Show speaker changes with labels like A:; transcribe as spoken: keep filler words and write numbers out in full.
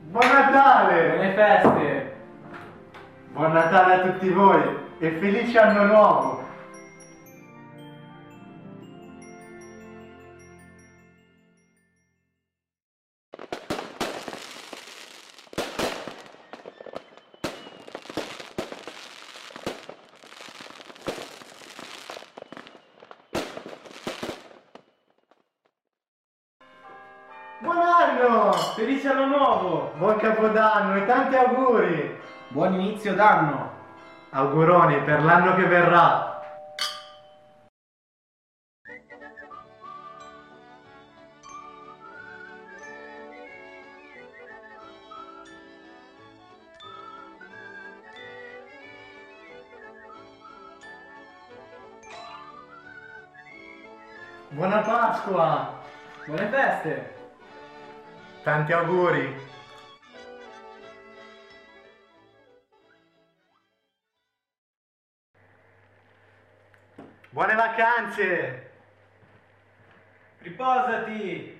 A: Buon Natale!
B: Buone feste!
A: Buon Natale a tutti voi e felice anno nuovo! Buon anno!
B: Felice anno nuovo!
A: Buon Capodanno e tanti auguri!
B: Buon inizio d'anno!
A: Auguroni per l'anno che verrà! Buona Pasqua!
B: Buone feste!
A: Tanti auguri! Buone vacanze!
B: Riposati!